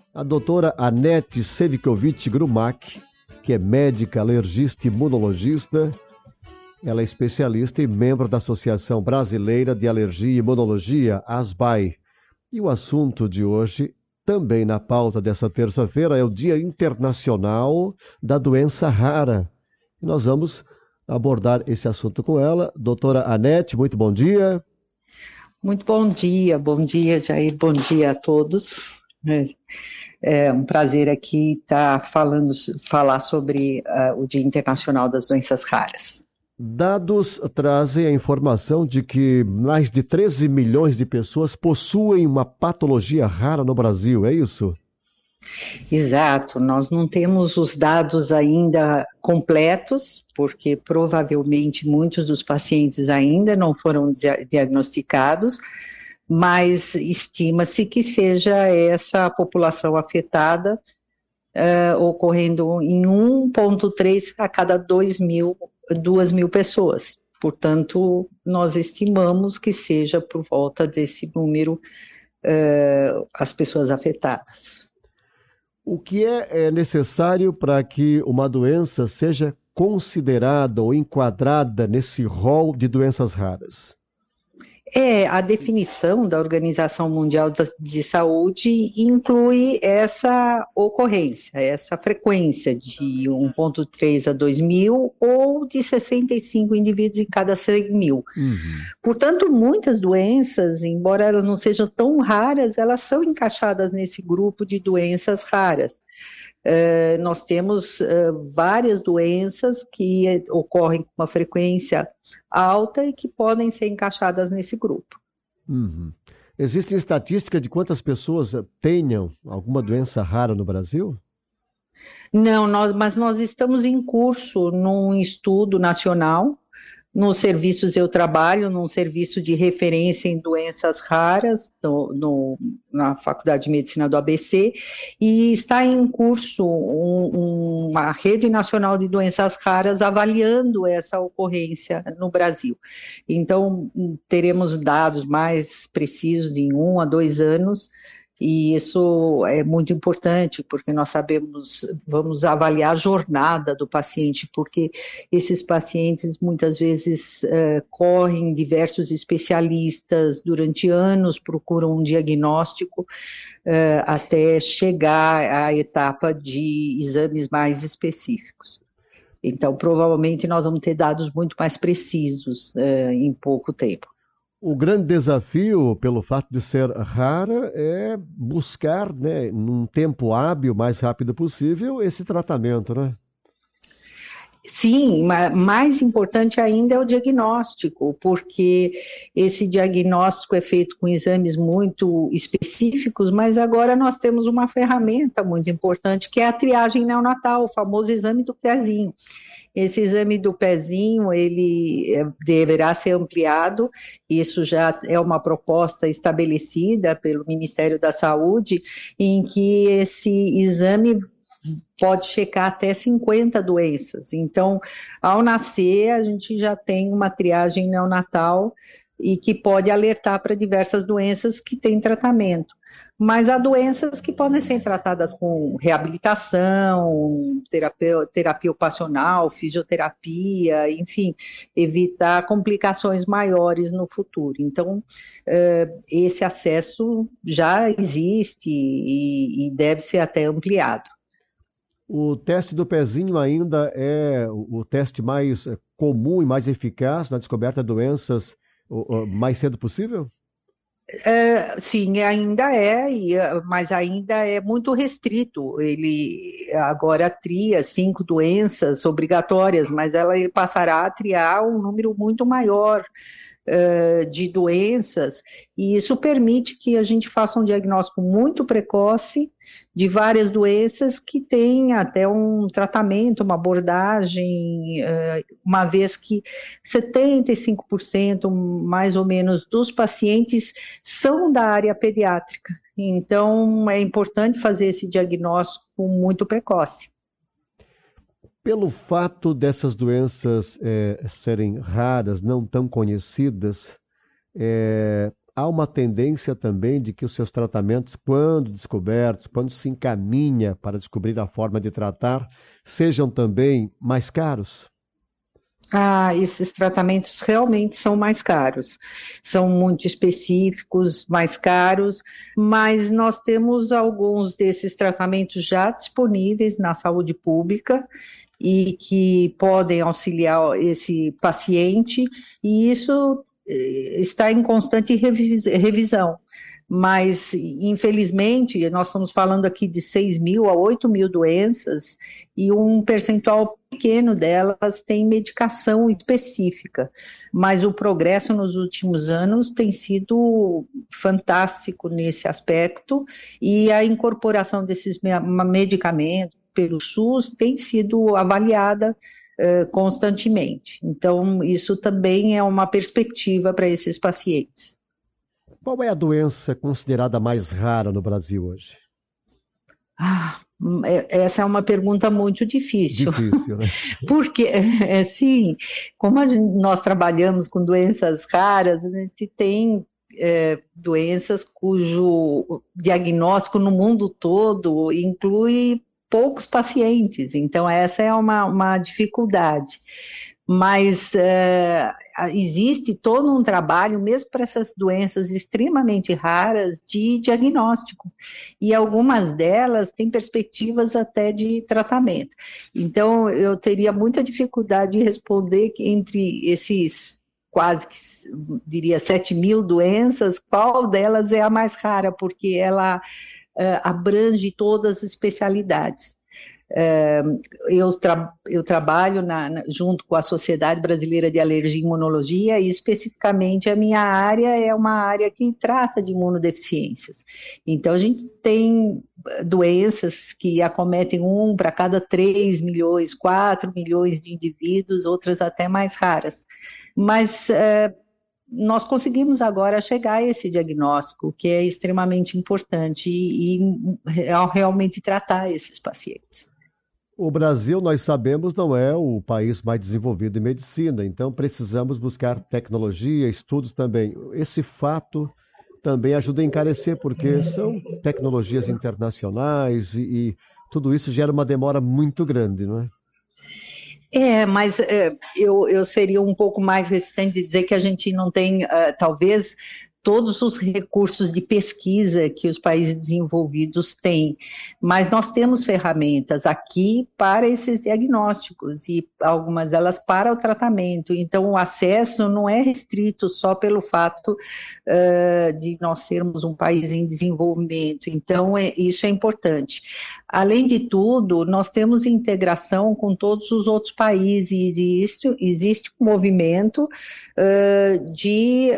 A doutora Anete Sevikovic-Grumac, que é médica, alergista e imunologista. Ela é especialista e membro da Associação Brasileira de Alergia e Imunologia, ASBAI. E o assunto de hoje, também na pauta dessa terça-feira, é o Dia Internacional da Doença Rara. E nós vamos abordar esse assunto com ela. Doutora Anete, muito bom dia. Muito bom dia, Jair, bom dia a todos. É um prazer aqui falar sobre o Dia Internacional das Doenças Raras. Dados trazem a informação de que mais de 13 milhões de pessoas possuem uma patologia rara no Brasil, é isso? Exato, nós não temos os dados ainda completos, porque provavelmente muitos dos pacientes ainda não foram diagnosticados, mas estima-se que seja essa população afetada, ocorrendo em 1,3 a cada 2 mil pessoas. Portanto, nós estimamos que seja por volta desse número as pessoas afetadas. O que é necessário para que uma doença seja considerada ou enquadrada nesse rol de doenças raras? A definição da Organização Mundial de Saúde inclui essa ocorrência, essa frequência de 1,3 a 2 mil ou de 65 indivíduos em cada 100 mil. Portanto, muitas doenças, embora elas não sejam tão raras, elas são encaixadas nesse grupo de doenças raras. Nós temos várias doenças que ocorrem com uma frequência alta e que podem ser encaixadas nesse grupo. Existe estatística de quantas pessoas tenham alguma doença rara no Brasil? Não, mas nós estamos em curso num estudo nacional. Nos serviços eu trabalho, num serviço de referência em doenças raras, na Faculdade de Medicina do ABC, e está em curso uma rede nacional de doenças raras avaliando essa ocorrência no Brasil. Então, teremos dados mais precisos em 1 a 2 anos, e isso é muito importante, porque nós vamos avaliar a jornada do paciente, porque esses pacientes muitas vezes correm diversos especialistas, durante anos procuram um diagnóstico, até chegar à etapa de exames mais específicos. Então, provavelmente nós vamos ter dados muito mais precisos em pouco tempo. O grande desafio, pelo fato de ser rara, é buscar, né, num tempo hábil, mais rápido possível, esse tratamento, né? Sim, mas mais importante ainda é o diagnóstico, porque esse diagnóstico é feito com exames muito específicos, mas agora nós temos uma ferramenta muito importante, que é a triagem neonatal, o famoso exame do pezinho. Esse exame do pezinho, ele deverá ser ampliado, isso já é uma proposta estabelecida pelo Ministério da Saúde, em que esse exame pode checar até 50 doenças. Então, ao nascer, a gente já tem uma triagem neonatal e que pode alertar para diversas doenças que têm tratamento. Mas há doenças que podem ser tratadas com reabilitação, terapia ocupacional, fisioterapia, enfim, evitar complicações maiores no futuro. Então, esse acesso já existe e deve ser até ampliado. O teste do pezinho ainda é o teste mais comum e mais eficaz na descoberta de doenças o mais cedo possível? Sim, ainda mas ainda é muito restrito. Ele agora tria 5 doenças obrigatórias, mas ele passará a triar um número muito maior de doenças, e isso permite que a gente faça um diagnóstico muito precoce de várias doenças que têm até um tratamento, uma abordagem, uma vez que 75% mais ou menos dos pacientes são da área pediátrica. Então, é importante fazer esse diagnóstico muito precoce. Pelo fato dessas doenças serem raras, não tão conhecidas, há uma tendência também de que os seus tratamentos, quando descobertos, quando se encaminha para descobrir a forma de tratar, sejam também mais caros? Esses tratamentos realmente são mais caros, são muito específicos, mais caros, mas nós temos alguns desses tratamentos já disponíveis na saúde pública e que podem auxiliar esse paciente, e isso está em constante revisão. Mas, infelizmente, nós estamos falando aqui de 6 mil a 8 mil doenças e um percentual pequeno delas tem medicação específica. Mas o progresso nos últimos anos tem sido fantástico nesse aspecto e a incorporação desses medicamentos pelo SUS tem sido avaliada constantemente. Então, isso também é uma perspectiva para esses pacientes. Qual é a doença considerada mais rara no Brasil hoje? Essa é uma pergunta muito difícil. Difícil, né? Porque, sim, como nós trabalhamos com doenças raras, a gente tem doenças cujo diagnóstico no mundo todo inclui poucos pacientes. Então, essa é uma dificuldade. Mas existe todo um trabalho, mesmo para essas doenças extremamente raras, de diagnóstico. E algumas delas têm perspectivas até de tratamento. Então, eu teria muita dificuldade de responder que entre esses quase, diria, 7 mil doenças, qual delas é a mais rara, porque ela abrange todas as especialidades. Eu trabalho junto com a Sociedade Brasileira de Alergia e Imunologia e especificamente a minha área é uma área que trata de imunodeficiências. Então a gente tem doenças que acometem 1 para cada 3 milhões, 4 milhões de indivíduos, outras até mais raras. Mas nós conseguimos agora chegar a esse diagnóstico, que é extremamente importante e realmente tratar esses pacientes. O Brasil, nós sabemos, não é o país mais desenvolvido em medicina, então precisamos buscar tecnologia, estudos também. Esse fato também ajuda a encarecer, porque são tecnologias internacionais e tudo isso gera uma demora muito grande, não é? Mas eu seria um pouco mais resistente de dizer que a gente não tem, talvez, todos os recursos de pesquisa que os países desenvolvidos têm, mas nós temos ferramentas aqui para esses diagnósticos e algumas delas para o tratamento, então o acesso não é restrito só pelo fato de nós sermos um país em desenvolvimento, então isso é importante. Além de tudo, nós temos integração com todos os outros países e existe um movimento de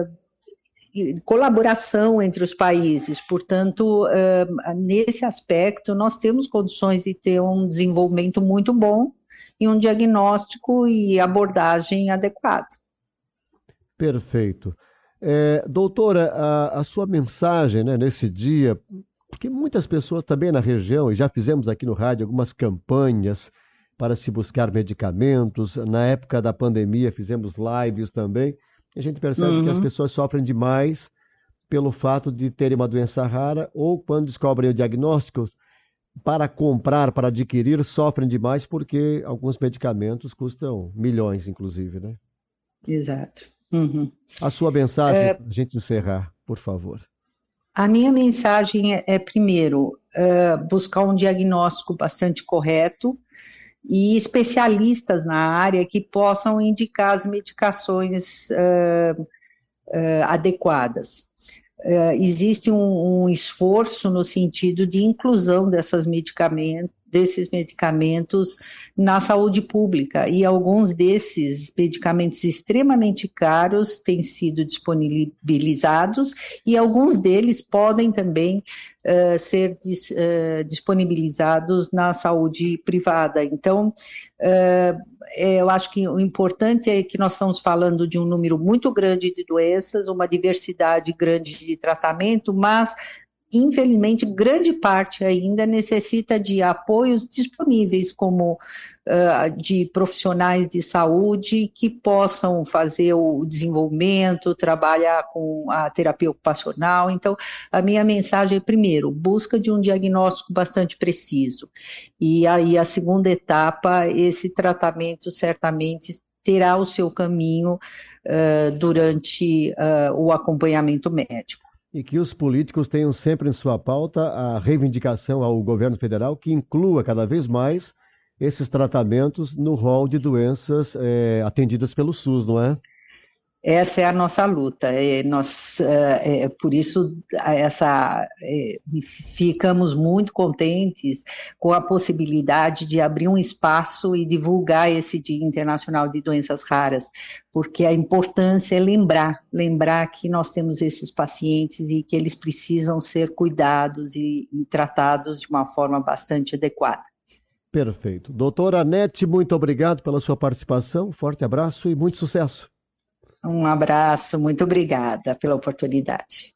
colaboração entre os países, portanto, nesse aspecto, nós temos condições de ter um desenvolvimento muito bom e um diagnóstico e abordagem adequado. Perfeito. Doutora, a sua mensagem, né, nesse dia, porque muitas pessoas também na região, e já fizemos aqui no rádio algumas campanhas para se buscar medicamentos, na época da pandemia fizemos lives também, a gente percebe que as pessoas sofrem demais pelo fato de terem uma doença rara ou quando descobrem o diagnóstico, para comprar, para adquirir, sofrem demais porque alguns medicamentos custam milhões, inclusive, né? Exato. A sua mensagem, para a gente encerrar, por favor. A minha mensagem primeiro, buscar um diagnóstico bastante correto, e especialistas na área que possam indicar as medicações adequadas. Existe um esforço no sentido de inclusão desses medicamentos na saúde pública, e alguns desses medicamentos extremamente caros têm sido disponibilizados, e alguns deles podem também ser disponibilizados na saúde privada. Então, eu acho que o importante é que nós estamos falando de um número muito grande de doenças, uma diversidade grande de tratamento, mas infelizmente, grande parte ainda necessita de apoios disponíveis, como de profissionais de saúde que possam fazer o desenvolvimento, trabalhar com a terapia ocupacional. Então, a minha mensagem é, primeiro, busca de um diagnóstico bastante preciso. E aí, a segunda etapa, esse tratamento certamente terá o seu caminho durante o acompanhamento médico. E que os políticos tenham sempre em sua pauta a reivindicação ao governo federal que inclua cada vez mais esses tratamentos no rol de doenças atendidas pelo SUS, não é? Essa é a nossa luta. Por isso, ficamos muito contentes com a possibilidade de abrir um espaço e divulgar esse Dia Internacional de Doenças Raras, porque a importância é lembrar que nós temos esses pacientes e que eles precisam ser cuidados e tratados de uma forma bastante adequada. Perfeito. Doutora Anete, muito obrigado pela sua participação. Forte abraço e muito sucesso. Um abraço, muito obrigada pela oportunidade.